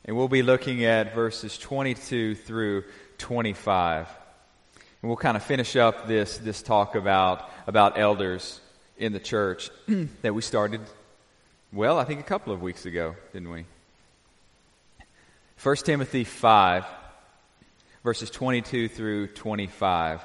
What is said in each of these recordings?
And we'll be looking at verses 22 through 25. And we'll kind of finish up this talk about elders in the church that we started, well, I think a couple of weeks ago, didn't we? 1 Timothy 5, verses 22 through 25.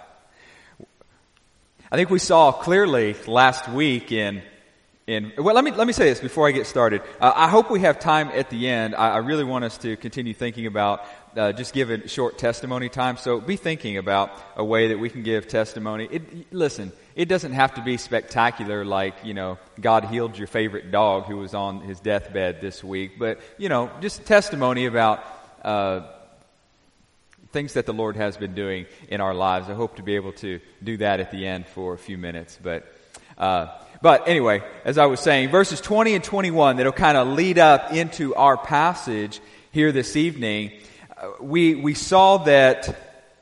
I think we saw clearly last week well, let me say this before I get started. I hope we have time at the end. I really want us to continue thinking about just give a short testimony time. So be thinking about a way that we can give testimony. Listen, it doesn't have to be spectacular like, God healed your favorite dog who was on his deathbed this week. But, just testimony about things that the Lord has been doing in our lives. I hope to be able to do that at the end for a few minutes. But anyway, as I was saying, verses 20 and 21 that'll kind of lead up into our passage here this evening, we saw that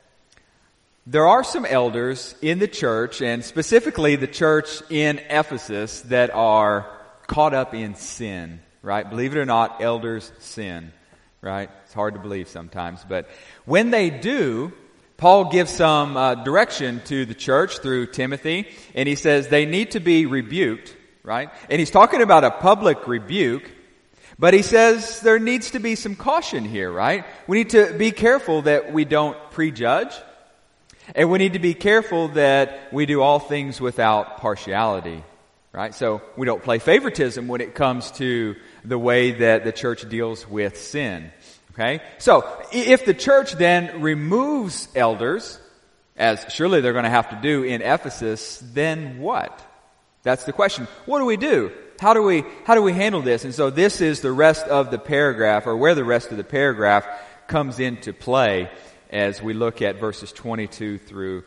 there are some elders in the church, and specifically the church in Ephesus, that are caught up in sin, right? Believe it or not, elders sin, right? It's hard to believe sometimes, but when they do, Paul gives some direction to the church through Timothy, and he says they need to be rebuked, right? And he's talking about a public rebuke, but he says there needs to be some caution here, right? We need to be careful that we don't prejudge, and we need to be careful that we do all things without partiality, right? So we don't play favoritism when it comes to the way that the church deals with sin. Okay? So, if the church then removes elders, as surely they're going to have to do in Ephesus, then what? That's the question. What do we do? How do we handle this? And so this is the rest of the paragraph, or where the rest of the paragraph comes into play as we look at verses 22 through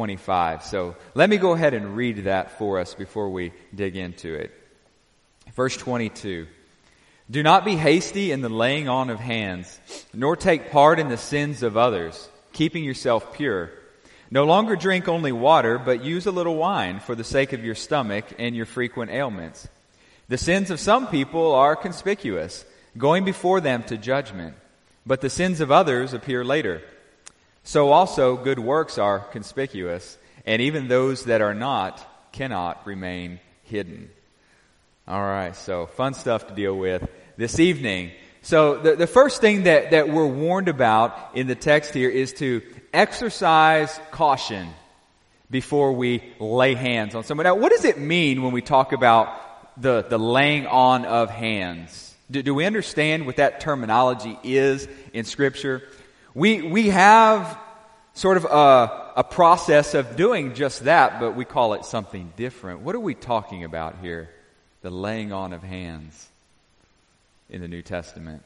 25. So, let me go ahead and read that for us before we dig into it. Verse 22. Do not be hasty in the laying on of hands, nor take part in the sins of others, keeping yourself pure. No longer drink only water, but use a little wine for the sake of your stomach and your frequent ailments. The sins of some people are conspicuous, going before them to judgment, but the sins of others appear later. So also good works are conspicuous, and even those that are not cannot remain hidden. All right, so fun stuff to deal with this evening. So the first thing that we're warned about in the text here is to exercise caution before we lay hands on someone. Now, what does it mean when we talk about the laying on of hands? Do we understand what that terminology is in Scripture? We have sort of a process of doing just that, but we call it something different. What are we talking about here? The laying on of hands in the New Testament.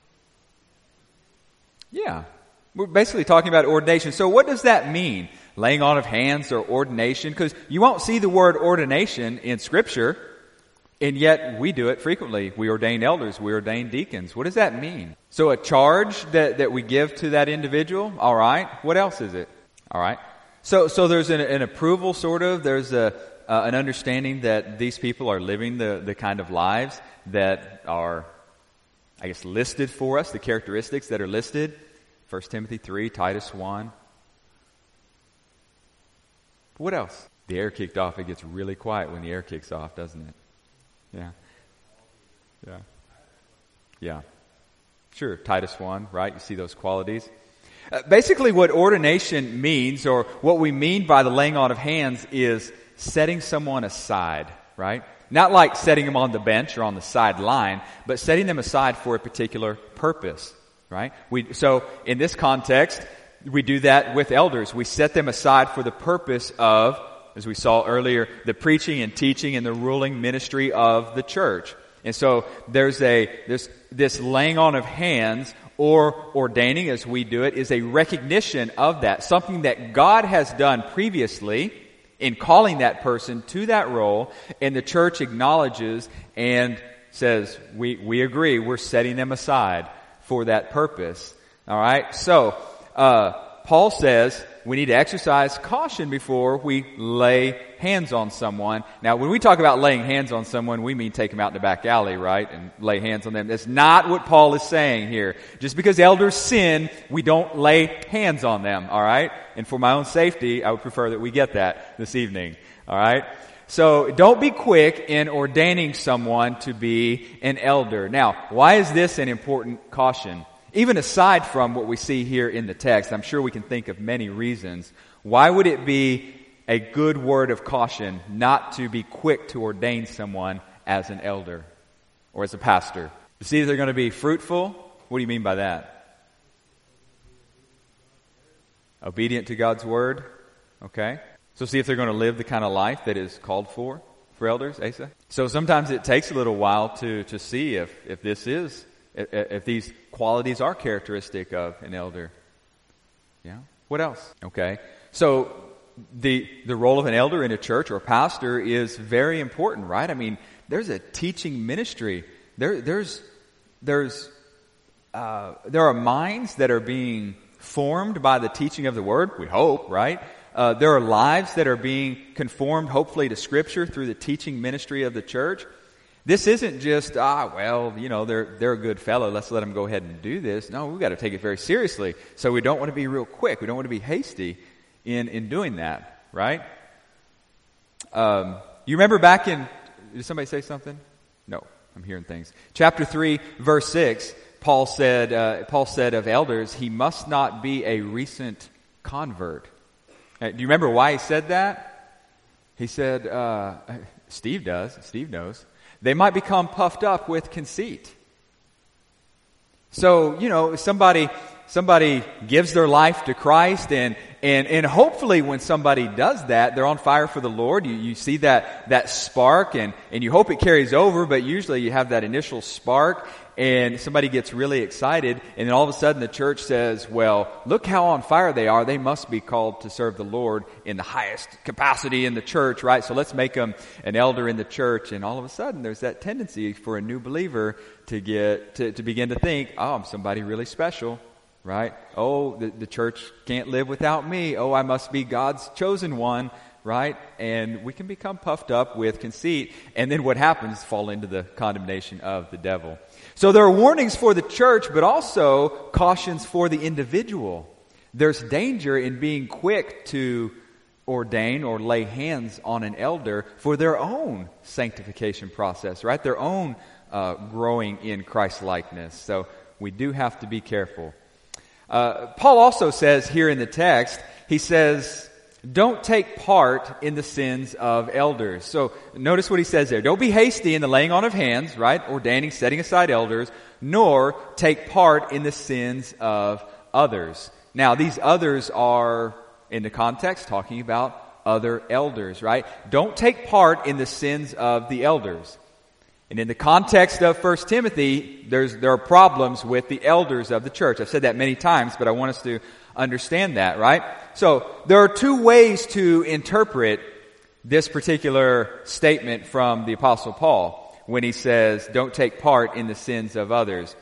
Yeah. We're basically talking about ordination. So what does that mean? Laying on of hands or ordination? Because you won't see the word ordination in Scripture, and yet we do it frequently. We ordain elders. We ordain deacons. What does that mean? So a charge that we give to that individual? All right. What else is it? All right. So there's an approval, sort of. There's an understanding that these people are living the kind of lives that are, I guess, listed for us, the characteristics that are listed. 1 Timothy 3, Titus 1. What else? The air kicked off. It gets really quiet when the air kicks off, doesn't it? Yeah. Sure, Titus 1, right? You see those qualities. Basically what ordination means, or what we mean by the laying on of hands, is setting someone aside, right? Not like setting them on the bench or on the sideline, but setting them aside for a particular purpose, right? So in this context, we do that with elders. We set them aside for the purpose of, as we saw earlier, the preaching and teaching and the ruling ministry of the church. And so there's this laying on of hands, or ordaining as we do it, is a recognition of that, something that God has done previously in calling that person to that role, and the church acknowledges and says, we agree, we're setting them aside for that purpose. All right? So, Paul says we need to exercise caution before we lay hands on someone. Now, when we talk about laying hands on someone, we mean take them out in the back alley, right, and lay hands on them. That's not what Paul is saying here. Just because elders sin, we don't lay hands on them, all right? And for my own safety, I would prefer that we get that this evening, all right? So don't be quick in ordaining someone to be an elder. Now, why is this an important caution? Even aside from what we see here in the text, I'm sure we can think of many reasons. Why would it be a good word of caution not to be quick to ordain someone as an elder or as a pastor? To see if they're going to be fruitful? What do you mean by that? Obedient to God's word? Okay. So see if they're going to live the kind of life that is called for elders, Asa? So sometimes it takes a little while to see if these qualities are characteristic of an elder. Yeah. What else? Okay. So the role of an elder in a church or pastor is very important, right? I mean, there's a teaching ministry. There are minds that are being formed by the teaching of the word, we hope, right? There are lives that are being conformed, hopefully, to Scripture through the teaching ministry of the church. This isn't just, they're a good fellow, let's let them go ahead and do this. No, we've got to take it very seriously. So we don't want to be real quick. We don't want to be hasty in doing that, right? You remember back in, did somebody say something? No, I'm hearing things. Chapter 3, verse 6, Paul said of elders, he must not be a recent convert. Do you remember why he said that? He said, Steve knows. They might become puffed up with conceit. So, somebody gives their life to Christ and hopefully when somebody does that, they're on fire for the Lord. You see that spark and you hope it carries over, but usually you have that initial spark and somebody gets really excited and then all of a sudden the church says, well, look how on fire they are. They must be called to serve the Lord in the highest capacity in the church, right? So let's make them an elder in the church. And all of a sudden there's that tendency for a new believer to begin to think, oh, I'm somebody really special. Right? Oh, the church can't live without me. Oh, I must be God's chosen one. Right? And we can become puffed up with conceit. And then what happens? Fall into the condemnation of the devil. So there are warnings for the church, but also cautions for the individual. There's danger in being quick to ordain or lay hands on an elder for their own sanctification process, right? Their own growing in Christ-likeness. So we do have to be careful. Paul also says here in the text, he says, don't take part in the sins of elders. So notice what he says there. Don't be hasty in the laying on of hands, right? Ordaining, setting aside elders, nor take part in the sins of others. Now, these others are, in the context, talking about other elders, right? Don't take part in the sins of the elders. And in the context of 1 Timothy, there are problems with the elders of the church. I've said that many times, but I want us to understand that, right? So there are two ways to interpret this particular statement from the Apostle Paul when he says, don't take part in the sins of others.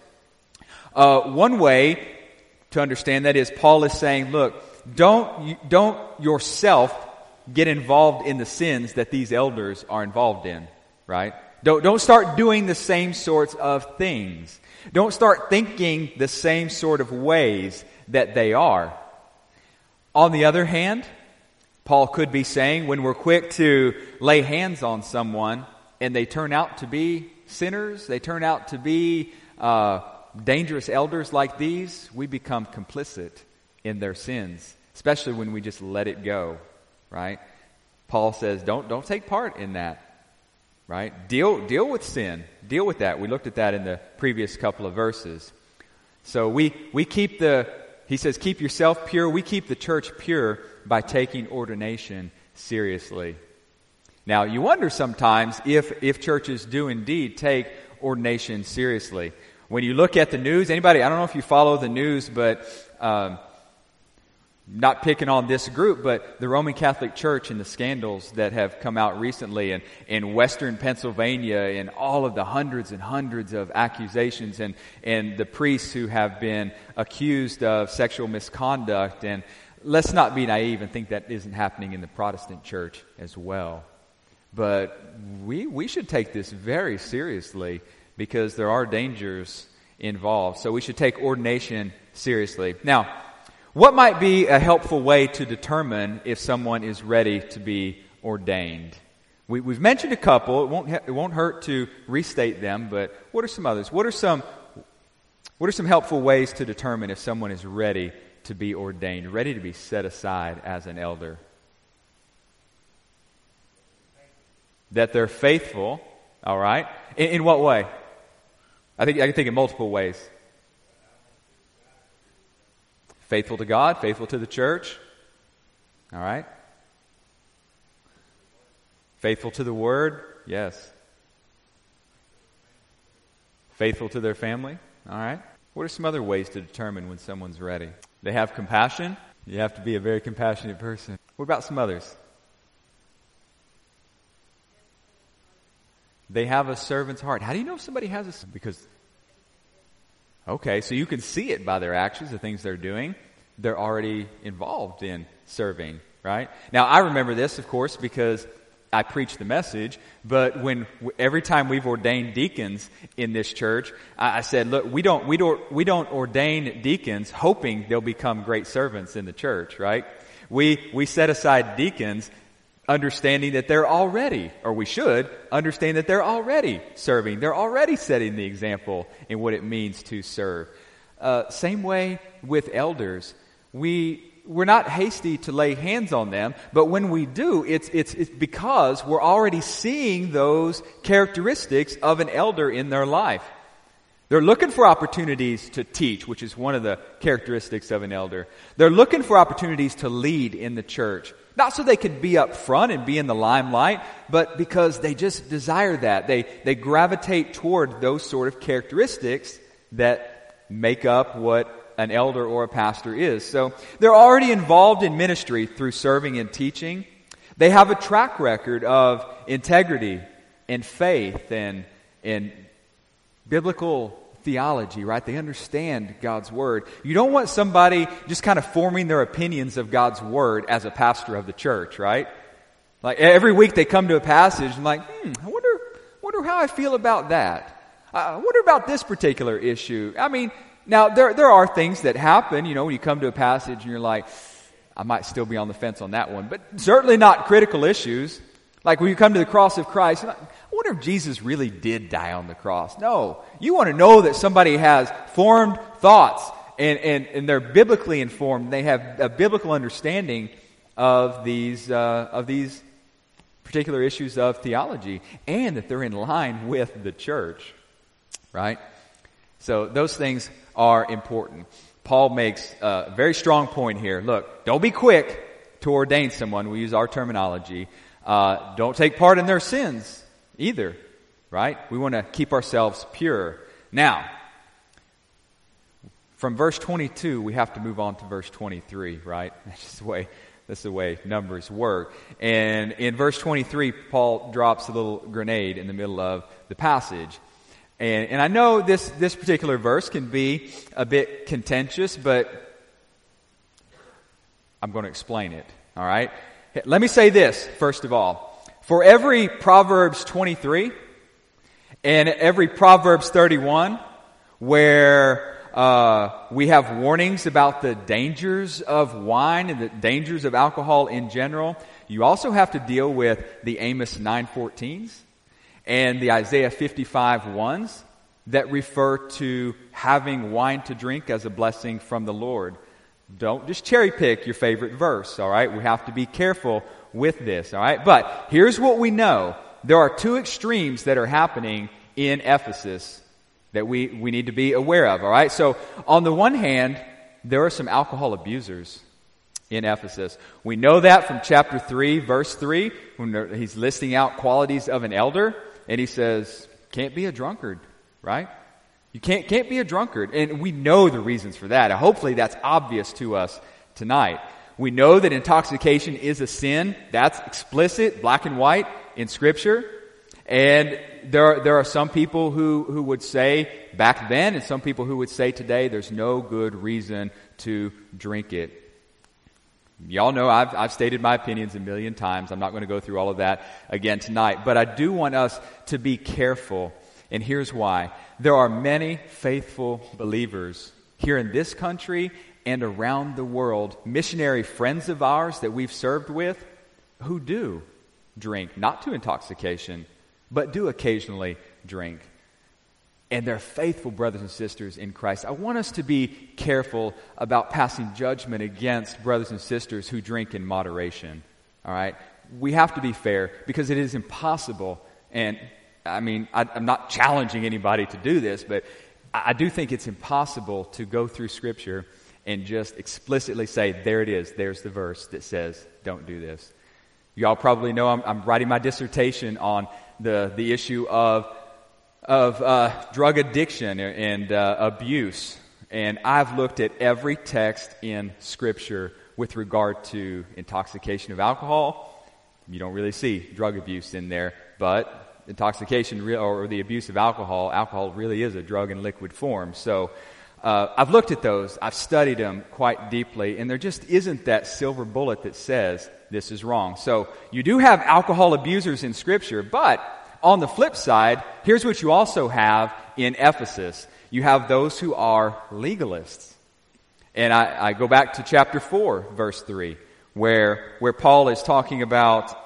One way to understand that is Paul is saying, look, don't yourself get involved in the sins that these elders are involved in, right? Don't start doing the same sorts of things. Don't start thinking the same sort of ways that they are. On the other hand, Paul could be saying when we're quick to lay hands on someone and they turn out to be sinners, they turn out to be dangerous elders like these, we become complicit in their sins, especially when we just let it go, right? Paul says don't take part in that. Right? Deal with sin. Deal with that. We looked at that in the previous couple of verses. So we keep he says, keep yourself pure. We keep the church pure by taking ordination seriously. Now, you wonder sometimes if churches do indeed take ordination seriously. When you look at the news, anybody, I don't know if you follow the news, but not picking on this group, but the Roman Catholic Church and the scandals that have come out recently in Western Pennsylvania and all of the hundreds and hundreds of accusations and the priests who have been accused of sexual misconduct and let's not be naive and think that isn't happening in the Protestant church as well. But we should take this very seriously because there are dangers involved. So we should take ordination seriously. Now, what might be a helpful way to determine if someone is ready to be ordained? We've mentioned a couple. It won't hurt to restate them, but what are some others? What are some helpful ways to determine if someone is ready to be ordained, ready to be set aside as an elder? That they're faithful, all right? In what way? I can think in multiple ways. Faithful to God, faithful to the church, all right? Faithful to the Word, yes. Faithful to their family, all right? What are some other ways to determine when someone's ready? They have compassion. You have to be a very compassionate person. What about some others? They have a servant's heart. How do you know if somebody has a... Because, okay, so you can see it by their actions, the things they're doing. They're already involved in serving, right? Now, I remember this, of course, because I preach the message, but every time we've ordained deacons in this church, I said, look, we don't ordain deacons hoping they'll become great servants in the church, right? We set aside deacons understanding that they're already, or we should understand that they're already serving. They're already setting the example in what it means to serve. Same way with elders. We're not hasty to lay hands on them, but when we do, it's because we're already seeing those characteristics of an elder in their life. They're looking for opportunities to teach, which is one of the characteristics of an elder. They're looking for opportunities to lead in the church. Not so they can be up front and be in the limelight, but because they just desire that. They gravitate toward those sort of characteristics that make up what an elder or a pastor is. So they're already involved in ministry through serving and teaching. They have a track record of integrity and faith and biblical theology, right? They understand God's Word. You don't want somebody just kind of forming their opinions of God's Word as a pastor of the church, right? Like every week they come to a passage and like, I wonder how I feel about that. I wonder about this particular issue. I mean, now, there are things that happen, when you come to a passage and you're like, I might still be on the fence on that one, but certainly not critical issues. Like when you come to the cross of Christ, I wonder if Jesus really did die on the cross. No, you want to know that somebody has formed thoughts and they're biblically informed. They have a biblical understanding of these particular issues of theology and that they're in line with the church, right? So those things are important. Paul makes a very strong point here. Look, don't be quick to ordain someone. We use our terminology. Don't take part in their sins either, right? We want to keep ourselves pure. Now, from verse 22, we have to move on to verse 23, right? That's the way numbers work. And in verse 23, Paul drops a little grenade in the middle of the passage. And I know this particular verse can be a bit contentious, but I'm going to explain it, all right? Let me say this, first of all. For every Proverbs 23 and every Proverbs 31, where we have warnings about the dangers of wine and the dangers of alcohol in general, you also have to deal with the Amos 9:14s. And the Isaiah 55:1s that refer to having wine to drink as a blessing from the Lord. Don't just cherry pick your favorite verse, all right? We have to be careful with this, all right? But here's what we know. There are two extremes that are happening in Ephesus that we need to be aware of, all right? So on the one hand, there are some alcohol abusers in Ephesus. We know that from chapter 3, verse 3, when he's listing out qualities of an elder. And he says, can't be a drunkard, right? You can't be a drunkard. And we know the reasons for that. Hopefully that's obvious to us tonight. We know that intoxication is a sin. That's explicit, black and white in Scripture. And there are some people who would say back then and some people who would say today there's no good reason to drink it. Y'all know I've stated my opinions a million times. I'm not going to go through all of that again tonight. But I do want us to be careful, and here's why. There are many faithful believers here in this country and around the world, missionary friends of ours that we've served with, who do drink, not to intoxication, but do occasionally drink. And they're faithful brothers and sisters in Christ. I want us to be careful about passing judgment against brothers and sisters who drink in moderation. All right? We have to be fair because it is impossible. And I mean, I'm not challenging anybody to do this, but I do think it's impossible to go through Scripture and just explicitly say, there it is, there's the verse that says, don't do this. Y'all probably know I'm writing my dissertation on the issue of drug addiction and abuse. And I've looked at every text in Scripture with regard to intoxication of alcohol. You don't really see drug abuse in there, but intoxication or the abuse of alcohol really is a drug in liquid form. So I've looked at those, I've studied them quite deeply, and there just isn't that silver bullet that says this is wrong. So you do have alcohol abusers in Scripture, but on the flip side, here's what you also have in Ephesus. You have those who are legalists. And I go back to chapter 4, verse 3, where Paul is talking about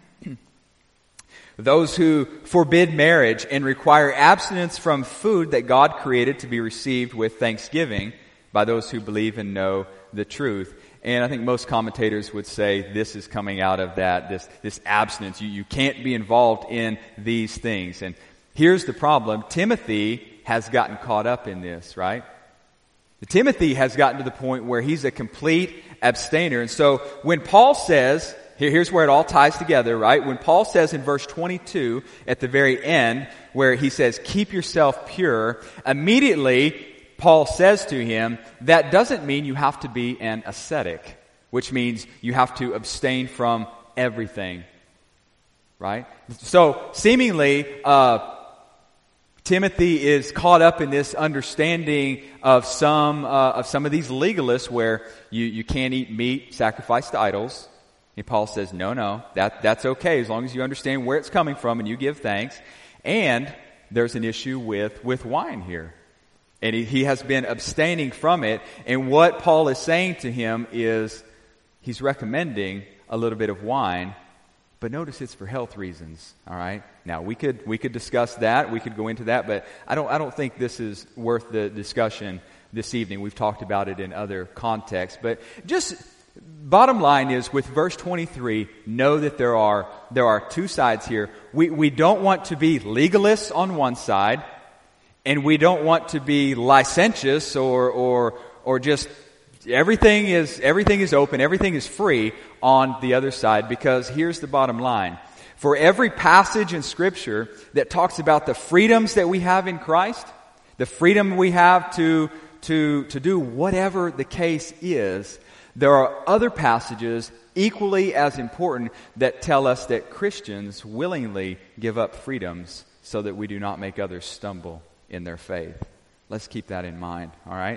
those who forbid marriage and require abstinence from food that God created to be received with thanksgiving by those who believe and know the truth. And I think most commentators would say this is coming out of that, this abstinence. You can't be involved in these things. And here's the problem. Timothy has gotten caught up in this, right? Timothy has gotten to the point where he's a complete abstainer. And so when Paul says, here's where it all ties together, right? When Paul says in verse 22 at the very end, where he says, keep yourself pure, immediately Paul says to him, that doesn't mean you have to be an ascetic, which means you have to abstain from everything, right? So seemingly, Timothy is caught up in this understanding of some of these legalists where you can't eat meat sacrificed to idols. And Paul says, no, that's okay as long as you understand where it's coming from and you give thanks. And there's an issue with wine here. And he has been abstaining from it. And what Paul is saying to him is he's recommending a little bit of wine, but notice it's for health reasons. All right. Now we could discuss that. We could go into that, but I don't think this is worth the discussion this evening. We've talked about it in other contexts, but just bottom line is with verse 23, know that there are two sides here. We don't want to be legalists on one side, and we don't want to be licentious or just everything is open, everything is free on the other side, because here's the bottom line. For every passage in Scripture that talks about the freedoms that we have in Christ, the freedom we have to do whatever the case is, there are other passages equally as important that tell us that Christians willingly give up freedoms so that we do not make others stumble in their faith. Let's keep that in mind, all right?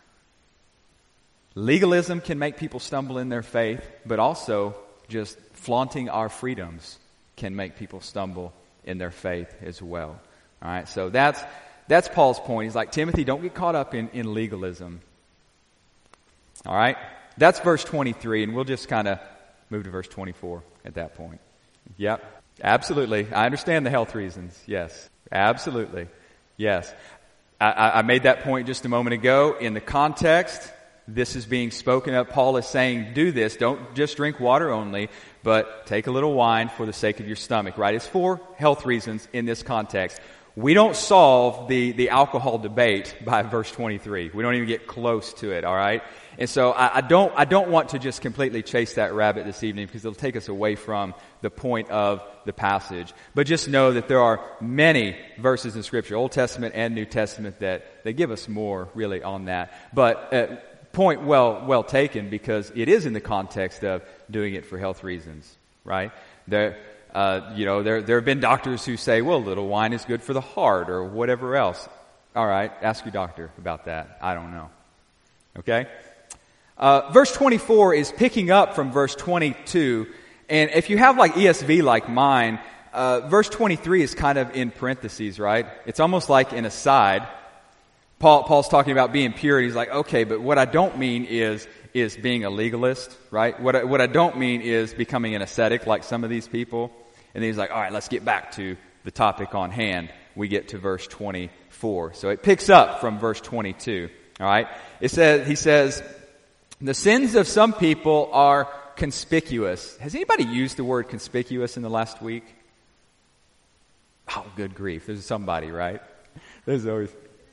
Legalism can make people stumble in their faith, but also just flaunting our freedoms can make people stumble in their faith as well. All right, so that's Paul's point. He's like, Timothy, don't get caught up in legalism. All right, that's verse 23, and we'll just kind of move to verse 24 at that point. Yep, absolutely. I understand the health reasons. Yes, absolutely. Yes. I made that point just a moment ago. In the context, this is being spoken of. Paul is saying, do this. Don't just drink water only, but take a little wine for the sake of your stomach, right? It's for health reasons in this context. We don't solve the alcohol debate by verse 23. We don't even get close to it, all right? And so I don't want to just completely chase that rabbit this evening because it'll take us away from the point of the passage. But just know that there are many verses in Scripture, Old Testament and New Testament, that they give us more really on that. But point well taken, because it is in the context of doing it for health reasons, right? There have been doctors who say, well, a little wine is good for the heart or whatever else. All right, ask your doctor about that. I don't know. Okay? Verse 24 is picking up from verse 22. And if you have like ESV like mine, verse 23 is kind of in parentheses, right? It's almost like an aside. Paul's talking about being pure, and he's like, okay, but what I don't mean is being a legalist, right? What I don't mean is becoming an ascetic like some of these people. And then he's like, all right, let's get back to the topic on hand. We get to verse 24. So it picks up from verse 22, all right? He says, the sins of some people are conspicuous. Has anybody used the word conspicuous in the last week? Oh, good grief. There's somebody, right? There's always...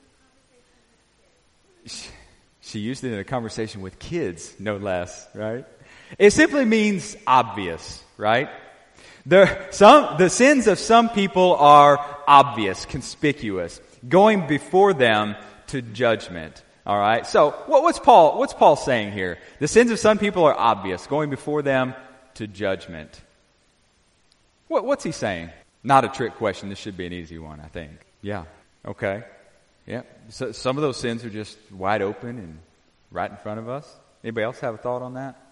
She used it in a conversation with kids, no less, right? It simply means obvious, right? The sins of some people are obvious, conspicuous, going before them to judgment. All right. So what's Paul saying here? The sins of some people are obvious, going before them to judgment. What's he saying? Not a trick question. This should be an easy one, I think. Yeah. Okay. Yeah. So some of those sins are just wide open and right in front of us. Anybody else have a thought on that?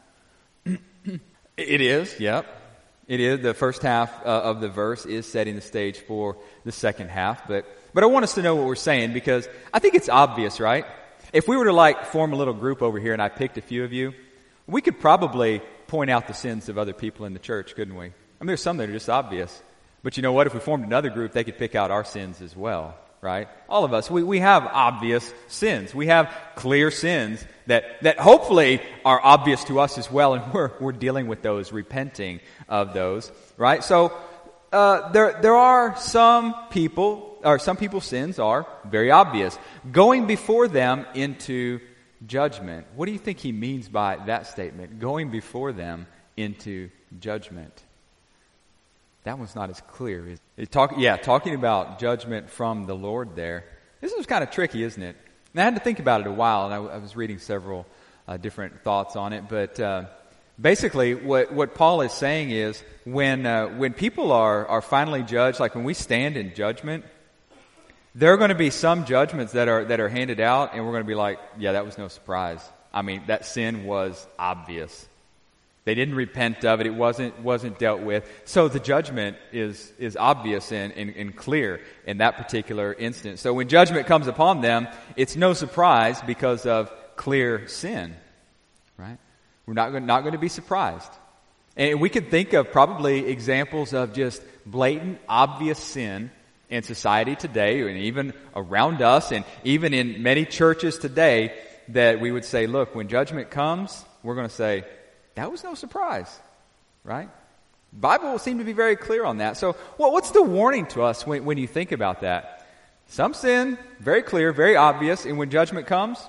It is. Yep. It is. The first half of the verse is setting the stage for the second half. But I want us to know what we're saying, because I think it's obvious, right? If we were to like form a little group over here and I picked a few of you, we could probably point out the sins of other people in the church, couldn't we? I mean, there's some that are just obvious. But you know what? If we formed another group, they could pick out our sins as well, right? All of us, we have obvious sins. We have clear sins that hopefully are obvious to us as well, and we're dealing with those, repenting of those, right? So there are some people's sins are very obvious, going before them into judgment. What do you think he means by that statement? Going before them into judgment. That one's not as clear. Talking about judgment from the Lord there. This is kind of tricky, isn't it? And I had to think about it a while, and I was reading several different thoughts on it. But basically, what Paul is saying is when people are finally judged, like when we stand in judgment, there are going to be some judgments that are handed out, and we're going to be like, yeah, that was no surprise. I mean, that sin was obvious. They didn't repent of it. It wasn't dealt with. So the judgment is obvious and clear in that particular instance. So when judgment comes upon them, it's no surprise because of clear sin, right? We're not going to be surprised. And we could think of probably examples of just blatant, obvious sin in society today, and even around us, and even in many churches today, that we would say, look, when judgment comes, we're going to say, that was no surprise, right? The Bible will seem to be very clear on that. So what's the warning to us when you think about that? Some sin, very clear, very obvious, and when judgment comes,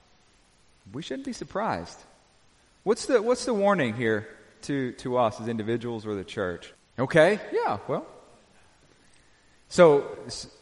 we shouldn't be surprised. What's the warning here to us as individuals or the church? Okay, yeah, well. So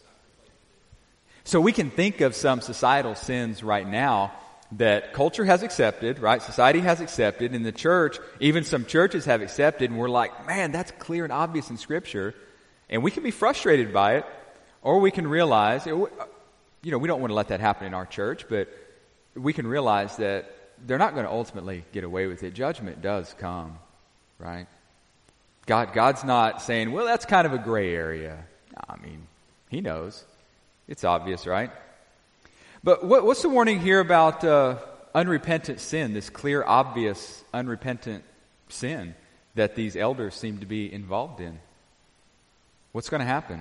we can think of some societal sins right now that culture has accepted, right? Society has accepted, and the church, even some churches have accepted, and we're like, man, that's clear and obvious in Scripture. And we can be frustrated by it, or we can realize, we don't want to let that happen in our church, but we can realize that they're not going to ultimately get away with it. Judgment does come, right? God's not saying, well, that's kind of a gray area. I mean, He knows. It's obvious, right? But what's the warning here about unrepentant sin, this clear, obvious, unrepentant sin that these elders seem to be involved in? What's going to happen?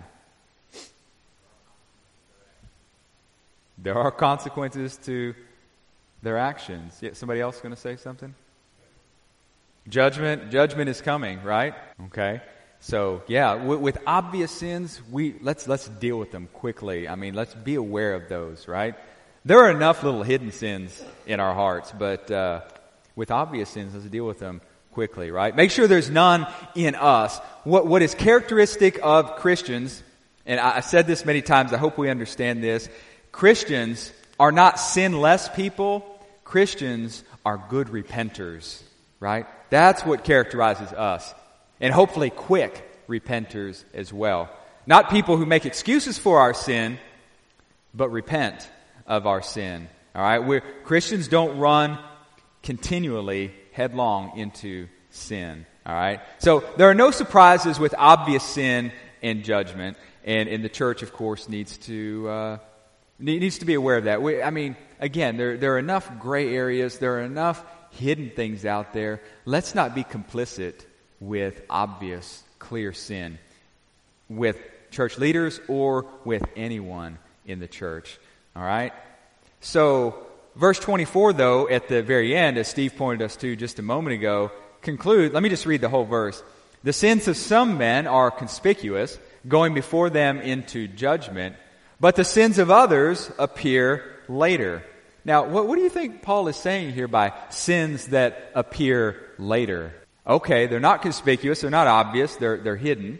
There are consequences to their actions. Yeah, somebody else going to say something? Judgment is coming, right? Okay. So, yeah, with obvious sins, let's deal with them quickly. I mean, let's be aware of those, right? There are enough little hidden sins in our hearts, but with obvious sins, let's deal with them quickly, right? Make sure there's none in us. What is characteristic of Christians, and I said this many times, I hope we understand this, Christians are not sinless people. Christians are good repenters, right? That's what characterizes us. And hopefully quick repenters as well. Not people who make excuses for our sin, but repent of our sin. All right? Christians don't run continually headlong into sin. All right? So there are no surprises with obvious sin and judgment. And the church, of course, needs to be aware of that. Again, there are enough gray areas. There are enough hidden things out there. Let's not be complicit with obvious, clear sin with church leaders or with anyone in the church. All right? So, verse 24, though, at the very end, as Steve pointed us to just a moment ago, let me just read the whole verse. The sins of some men are conspicuous, going before them into judgment, but the sins of others appear later. Now, what do you think Paul is saying here by sins that appear later? Okay, they're not conspicuous, they're not obvious, they're hidden.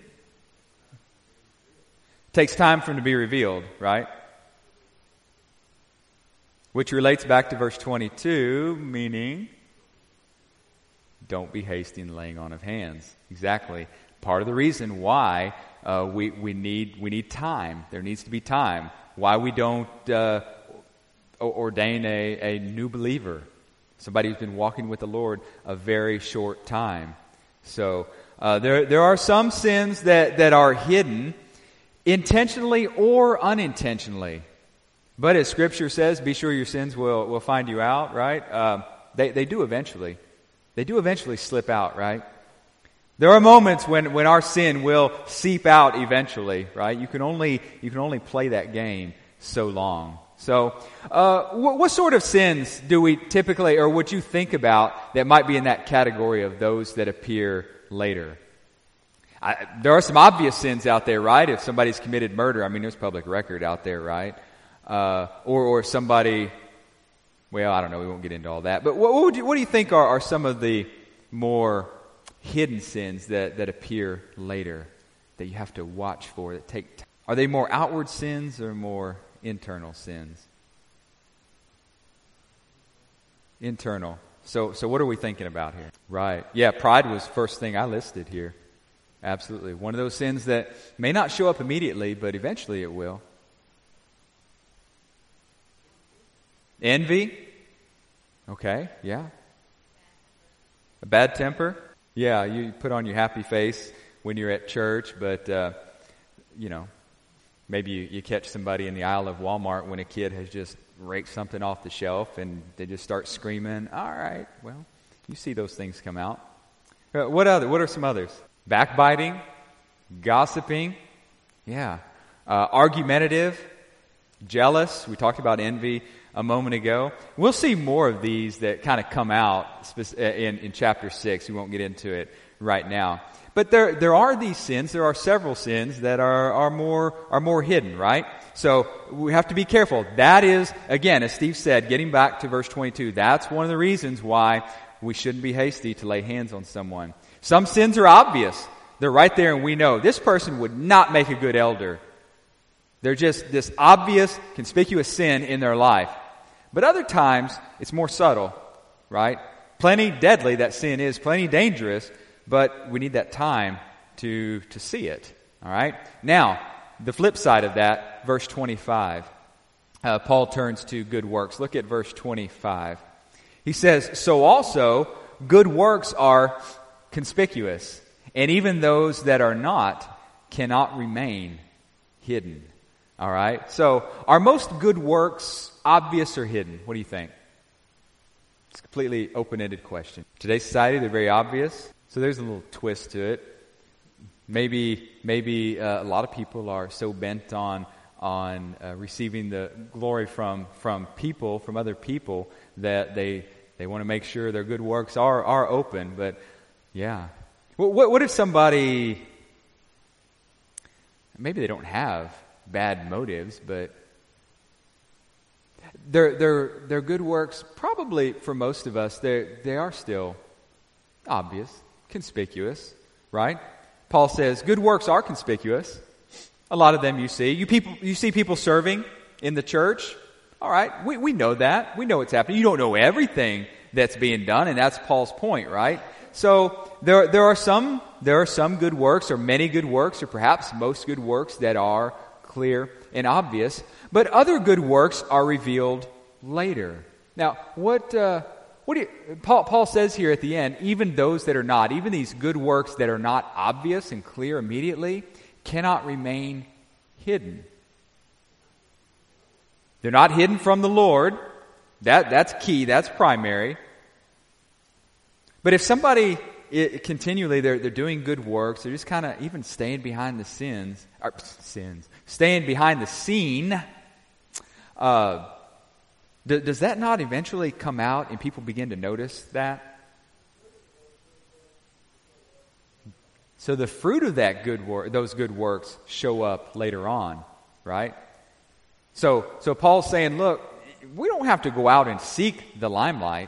Takes time for them to be revealed, right? Which relates back to verse 22, meaning, don't be hasty in the laying on of hands. Exactly. Part of the reason why we need time. There needs to be time. Why we don't ordain a new believer, somebody who's been walking with the Lord a very short time. So there are some sins that are hidden, intentionally or unintentionally. But as Scripture says, be sure your sins will find you out, right? They do eventually. They do eventually slip out, right? There are moments when our sin will seep out eventually, right? You can only play that game so long. So, what sort of sins do we typically, or would you think about that might be in that category of those that appear later? There are some obvious sins out there, right? If somebody's committed murder, there's public record out there, right? Or somebody, well, I don't know, we won't get into all that. But what do you think are some of the more hidden sins that appear later that you have to watch for, that take time? Are they more outward sins or more internal sins? Internal. So what are we thinking about here? Right. Yeah, pride was first thing I listed here. Absolutely. One of those sins that may not show up immediately, but eventually it will. Envy. Okay, yeah. A bad temper. Yeah, you put on your happy face when you're at church, but, maybe you catch somebody in the aisle of Walmart when a kid has just raked something off the shelf and they just start screaming. All right, well, you see those things come out. What are some others? Backbiting, gossiping, yeah. Argumentative, jealous. We talked about envy a moment ago. We'll see more of these that kind of come out in chapter 6. We won't get into it right now. But there are these sins. There are several sins that are more hidden, right? So we have to be careful. That is, again, as Steve said, getting back to verse 22, that's one of the reasons why we shouldn't be hasty to lay hands on someone. Some sins are obvious. They're right there and we know this person would not make a good elder. They're just this obvious, conspicuous sin in their life. But other times, it's more subtle, right? Plenty deadly, that sin is, plenty dangerous, but we need that time to see it, all right? Now, the flip side of that, verse 25, Paul turns to good works. Look at verse 25. He says, so also, good works are conspicuous, and even those that are not cannot remain hidden. All right? So, are most good works obvious or hidden? What do you think? It's a completely open-ended question. Today's society, they're very obvious. So there's a little twist to it. Maybe a lot of people are so bent on receiving the glory from people, from other people, that they want to make sure their good works are open. But yeah, what if somebody, maybe they don't have bad motives, but their good works, probably for most of us, they are still obvious, conspicuous, right? Paul says good works are conspicuous. A lot of them you see. You see people serving in the church. All right, we know that. We know what's happening. You don't know everything that's being done, and that's Paul's point, right? So there are some good works, or many good works, or perhaps most good works that are clear and obvious, but other good works are revealed later. Now, what Paul says here at the end, even those that are not, even these good works that are not obvious and clear immediately, cannot remain hidden. They're not hidden from the Lord. That's key. That's primary. But if somebody continually they're doing good works, they're just kind of even staying behind the staying behind the scene. Does that not eventually come out and people begin to notice that? So the fruit of that those good works show up later on, right? So Paul's saying, look, we don't have to go out and seek the limelight.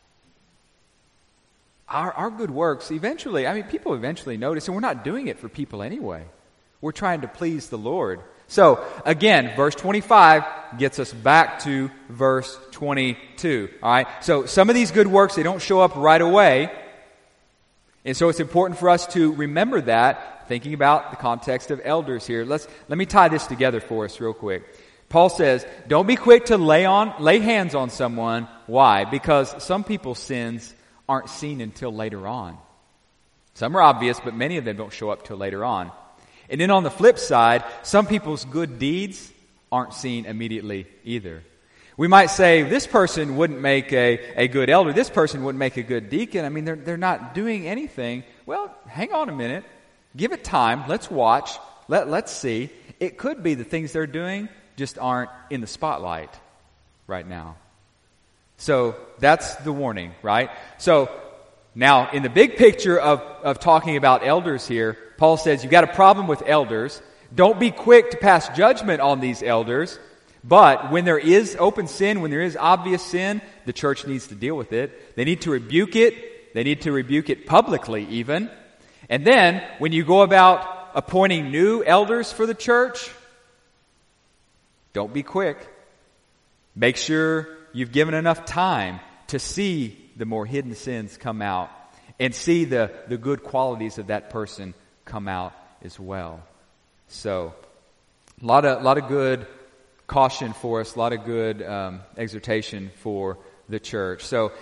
Our good works eventually, people eventually notice, and we're not doing it for people anyway. We're trying to please the Lord. So, again, verse 25 gets us back to verse 22. All right? So, some of these good works, they don't show up right away. And so it's important for us to remember that, thinking about the context of elders here. Let me tie this together for us real quick. Paul says, don't be quick to lay hands on someone. Why? Because some people's sins aren't seen until later on. Some are obvious, but many of them don't show up till later on. And then on the flip side, some people's good deeds aren't seen immediately either. We might say, this person wouldn't make a good elder. This person wouldn't make a good deacon. They're not doing anything. Well, hang on a minute. Give it time. Let's watch. Let's see. It could be the things they're doing just aren't in the spotlight right now. So that's the warning, right? So now in the big picture of talking about elders here, Paul says you've got a problem with elders. Don't be quick to pass judgment on these elders. But when there is open sin, when there is obvious sin, the church needs to deal with it. They need to rebuke it. They need to rebuke it publicly even. And then when you go about appointing new elders for the church, don't be quick. Make sure you've given enough time to see the more hidden sins come out and see the good qualities of that person come out as well. So, a lot of good caution for us, a lot of good exhortation for the church. So,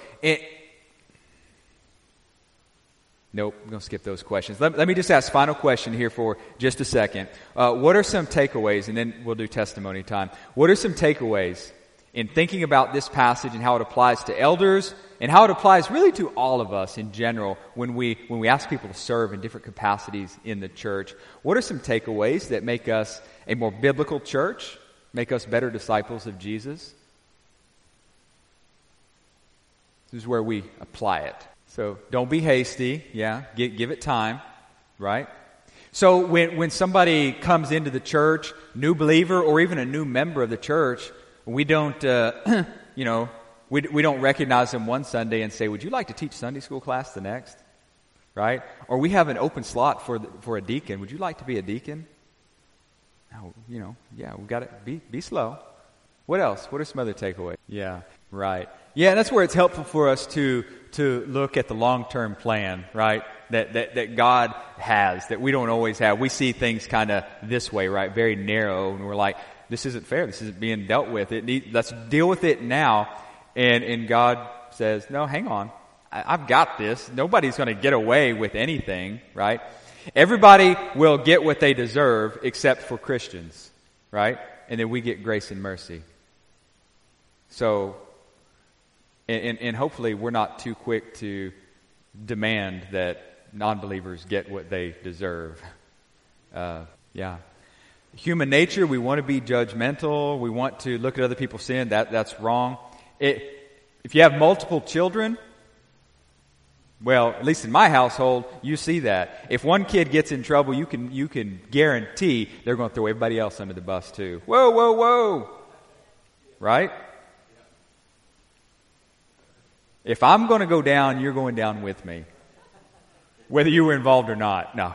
nope, I'm going to skip those questions. Let me just ask final question here for just a second. What are some takeaways, and then we'll do testimony time. What are some takeaways in thinking about this passage and how it applies to elders and how it applies really to all of us in general when we ask people to serve in different capacities in the church? What are some takeaways that make us a more biblical church, make us better disciples of Jesus? This is where we apply it. So don't be hasty. Yeah, give it time, right? So when somebody comes into the church, new believer or even a new member of the church, we don't, we don't recognize them one Sunday and say, "Would you like to teach Sunday school class the next?" Right? Or we have an open slot for a deacon. Would you like to be a deacon? No, we've got to be slow. What else? What are some other takeaways? Yeah, right. Yeah, and that's where it's helpful for us to look at the long-term plan, right? That God has, that we don't always have. We see things kind of this way, right? Very narrow, and we're like, this isn't fair. This isn't being dealt with. Let's deal with it now. And God says, no, hang on. I've got this. Nobody's going to get away with anything, right? Everybody will get what they deserve except for Christians, right? And then we get grace and mercy. So, and hopefully we're not too quick to demand that non-believers get what they deserve. Human nature, we want to be judgmental. We want to look at other people's sin. That's wrong. If you have multiple children, well, at least in my household, you see that. If one kid gets in trouble, you can guarantee they're going to throw everybody else under the bus too. Whoa, whoa, whoa. Right? If I'm going to go down, you're going down with me. Whether you were involved or not. No.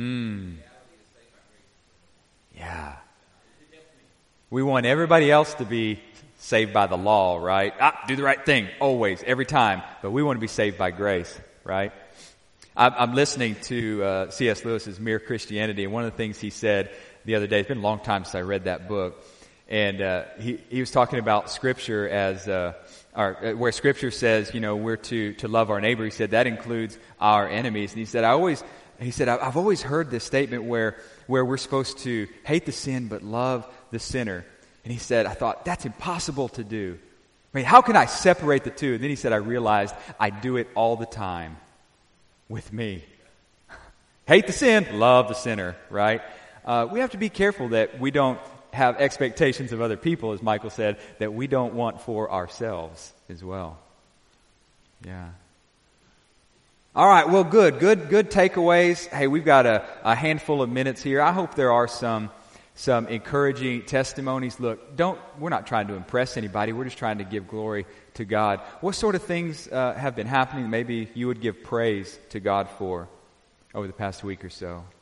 Yeah. We want everybody else to be saved by the law, right? Do the right thing, always, every time. But we want to be saved by grace, right? I'm listening to C.S. Lewis's Mere Christianity, and one of the things he said the other day, it's been a long time since I read that book, And he was talking about Scripture as where Scripture says, we're to love our neighbor. He said that includes our enemies. And he said, I've always heard this statement where we're supposed to hate the sin but love the sinner. And he said, I thought, that's impossible to do. I mean, how can I separate the two? And then he said, I realized I do it all the time with me. Hate the sin, love the sinner, right? We have to be careful that we don't have expectations of other people, as Michael said, that we don't want for ourselves as well. Yeah. All right, well, good takeaways. Hey, we've got a handful of minutes here. I hope there are some encouraging testimonies. Look, we're not trying to impress anybody. We're just trying to give glory to God. What sort of things have been happening maybe you would give praise to God for over the past week or so?